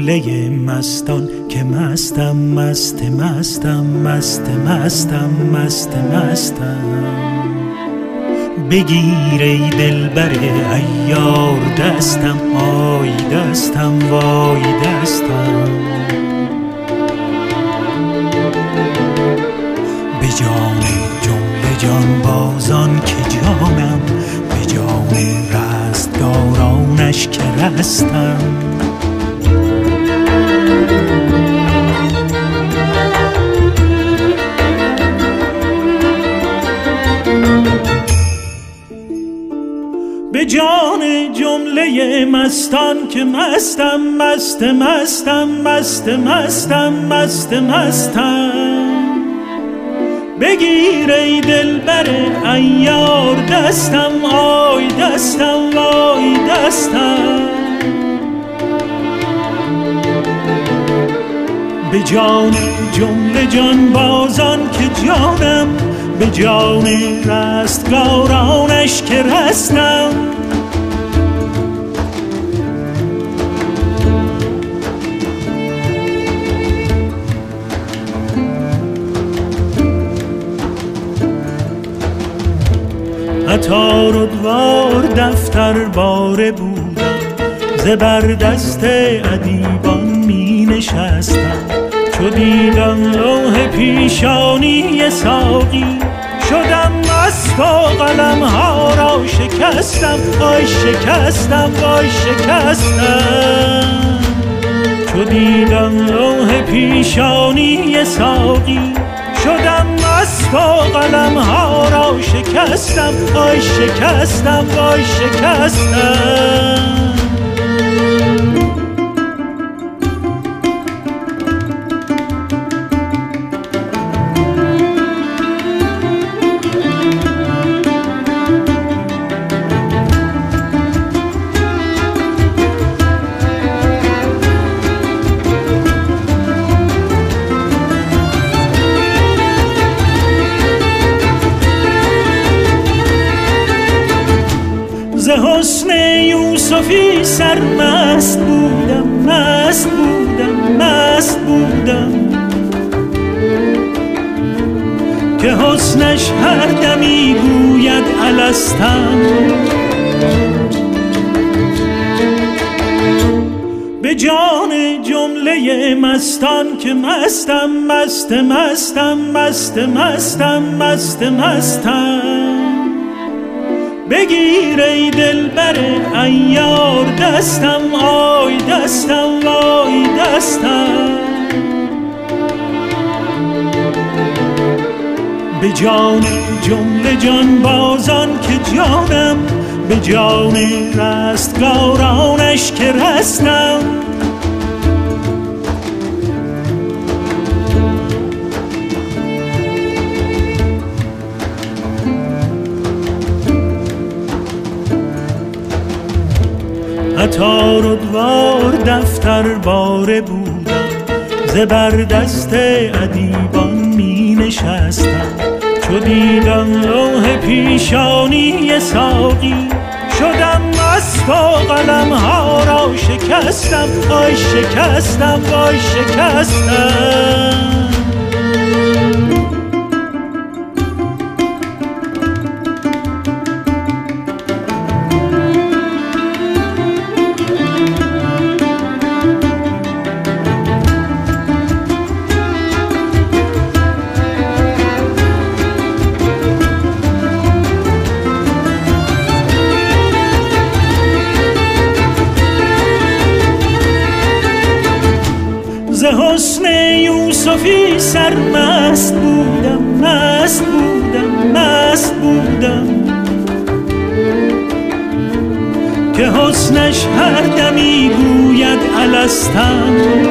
جمله مستان که مستم مست مستم مست مستم مست مستم. بگیر ای دلبر عیار دستم، آی دستم وای دستم. به جان جمله جان بازان که جانم، به جان رستگارانش که رستم. به جان جمله مستان که مستم مست مستم مست مستم مست مستم. بگیر ای دلبر عیار دستم، آی دستم وای دستم. به جان جمله جان بازان که جانم، به جان رستگارانش که رستم. عطار و دوار دفتر باره بودم، زبردست ادیبان می نشستم. چو دیدم لوح پیشانی ساقی، شدم مست و قلم ها را شکستم، آی شکستم وای شکستم. چو دیدم لوح پیشانی ساقی، شدم مست و قلم ها را شکستم، آی شکستم وای شکستم. ز حسن یوسفی سرمست بودم، مست بودم مست بودم. که حسنش هر دمی گوید الستم. به جان جمله مستان که مستم مست مستم مست مستم مست مستم. بگیر ای دلبر عیار دستم، آی دستم وای دستم. به جان جمله جان بازان که جانم، به جان رستگارانش که رستم. عطار و دوار دفتر باره بودم، زبردست ادیبان می نشستم. چو دیدم لوح پیشانی ساقی، شدم مست و قلم ها را شکستم، آی شکستم وای شکستم. ز حسن یوسفی سرمست بودم، مست بودم مست بودم. که حسنش هر دمی گوید الستم.